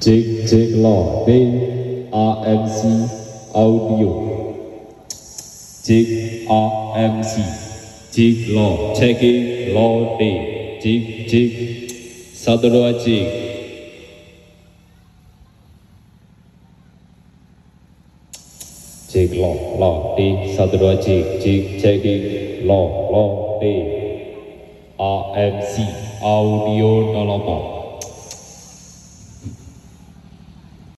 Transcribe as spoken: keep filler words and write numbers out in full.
Cek cek lo D A M C audio. Cek A M C. Cek lo cek lo D. Cek cek satu dua cek. Cek lo lo D satu dua cek cek cek lo lo D A M C audio nolong.